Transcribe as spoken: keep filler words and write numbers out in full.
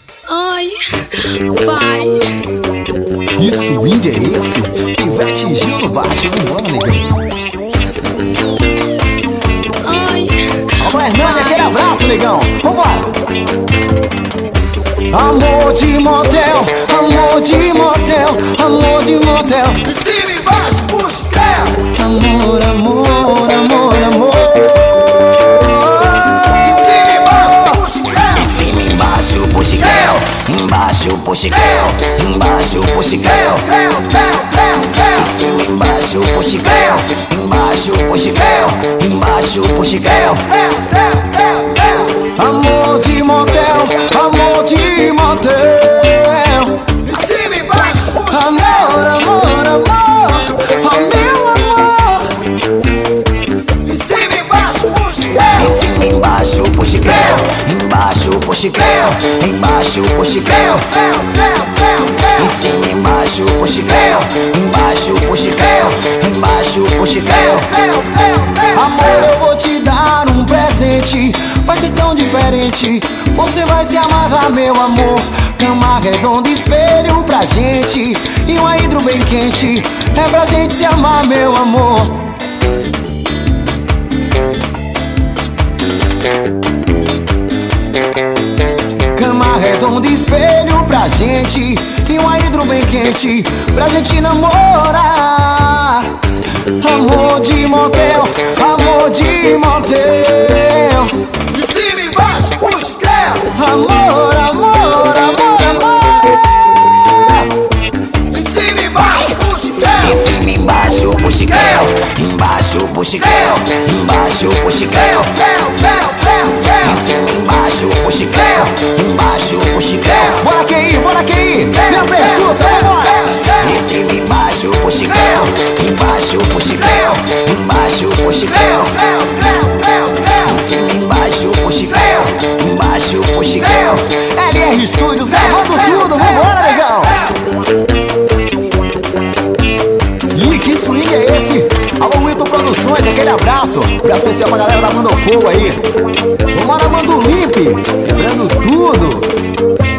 Ai, vai. Que swing é esse? Ivete Gil no baixo, vamos, negão. Ai, Alô, Hernani, aquele abraço, negão. Vambora. Amor de motel, amor de motel, amor de motel. Em cima e embaixo, puxa, creu. Amor, amor, amor, amor. Em cima e embaixo, puxa, creu. Em cima, embaixo, puxa, creu. Embaixo, puxa, creu. Embaixo, puxa, creu. Creu, creu, creu, creu. Em cima, embaixo, puxa, creu. Embaixo, puxa, creu. Embaixo, puxa, creu. Creu, creu, creu, creu. Amor de motel, amor de motel. Em cima e embaixo, puxa, Amor, amor, amor, oh meu amor. em cima e embaixo, puxa, Em creu. cima, embaixo, puxa, creu. Embaixo, puxa, creu. Embaixo, puxa, creu. Creu, creu, creu, creu. Em cima, embaixo, puxa, creu. Embaixo, puxa, creu. Embaixo, puxa, creu. Creu, creu, creu. Amor, eu vou te dar um presente. Vai ser tão diferente. Você vai se amarrar, meu amor. Cama redonda, espelho pra gente. E um hidro bem quente. É pra gente se amar, meu amor. Cama redonda, espelho pra gente. E um hidro bem quente. Pra gente namorar. Amor de motel, amor de motel. Em cima e embaixo, puxa, creu. Amor, amor, amor, amor. Em cima e embaixo, puxa, Em creu. cima, embaixo, puxa, creu. Embaixo, puxa, creu. Embaixo, puxa, creu. Creu, creu, creu, Em creu. cima, embaixo, puxa, creu. Embaixo, puxa, creu. Bora que ir, bora que ir. Minha percussa, vambora. Em cima, embaixo, puxa, creu. Embaixo, puxa, creu. Embaixo, puxa, creu. Creu, creu, creu, creu. Em cima, embaixo, puxa, creu. Embaixo, puxa, creu. L R Studios gravando tudo, vambora, legal. Ih, que swing é esse? Alô, Wilton Produções, aquele abraço. Abraço especial pra galera da Manda Fogo aí. Vambora, Manda o Limpe, quebrando tudo.